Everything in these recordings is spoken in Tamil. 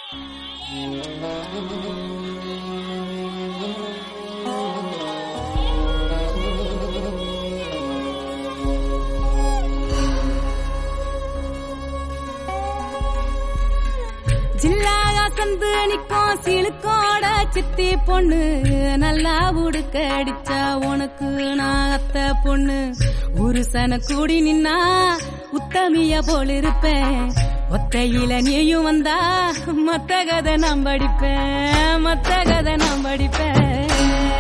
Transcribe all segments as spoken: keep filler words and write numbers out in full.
ஜில்லாக சந்து நிக்கும் சிலுக்கோட சித்தி பொண்ணு நல்லா உடுக்க அடிச்சா உனக்கு நான் அத்த பொண்ணு ஒரு சன கூடி நின்னா உத்தமிய போல் இருப்பேன் ஒத்தையில நீயும் வந்தா மத்த கதை நான் படிப்பேன் மத்த கதை நான் படிப்பேன்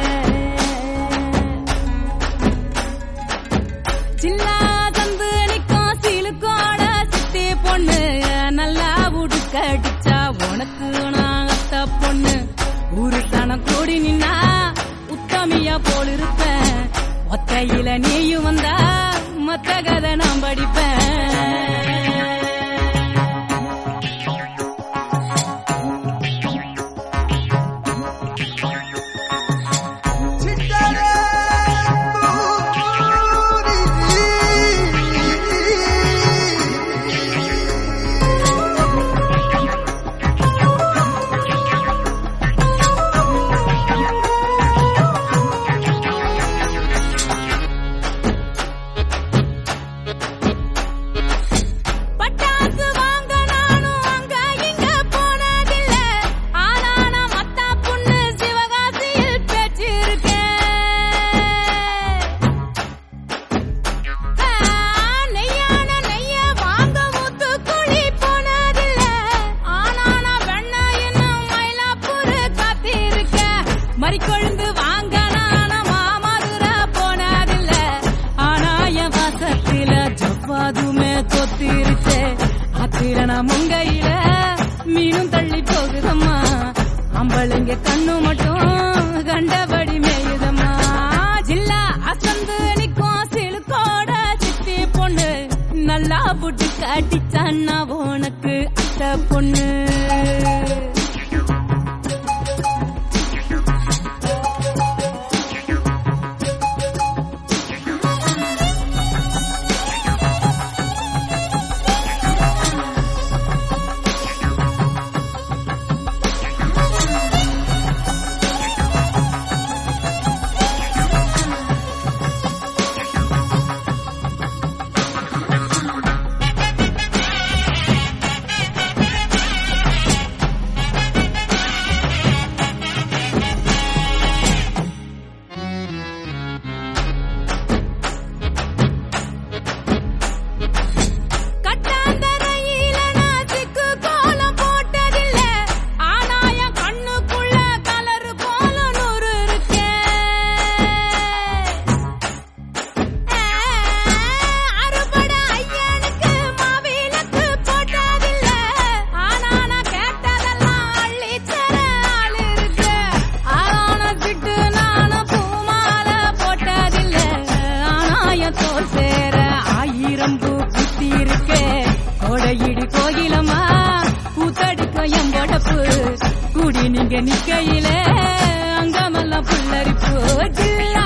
ஜில்லா சந்து நிக்கும் சிலுக்கோட சித்தி பொண்ணு நல்லா உடுக்க அடிச்சா உனக்கு நான் அத்த பொண்ணு ஒரு சனம் கூடி நின்னா உத்தமியா போல் இருப்பேன் ஒத்தையில நீயும் வந்தா மத்த கதை நான் படிப்பேன் மறிக்கொழுந்து வாங்க நான மாமதுர போனதில்ல ஆனா என் வாசத்தில ஜப்பாதுமே தொத்திருச்சே அத்திரன முங்கையில மீனும் தள்ளி போகுதம்மா அம்பளைங்க கண்ணு மட்டும் கண்டபடி மேயுதம்மா ஜில்லா அசந்து நிக்கும் சிலுக்கோட சித்தி பொண்ணு நல்லா புட்டு காட்டிச்சான்னா உனக்கு அத்த பொண்ணு கோடையிடி கோகிலமா கூத்தடிக்கும் எம்போடப்பு கூடி நீங்க நிக்கையில அங்கமெல்லாம் புல்லரிப்பு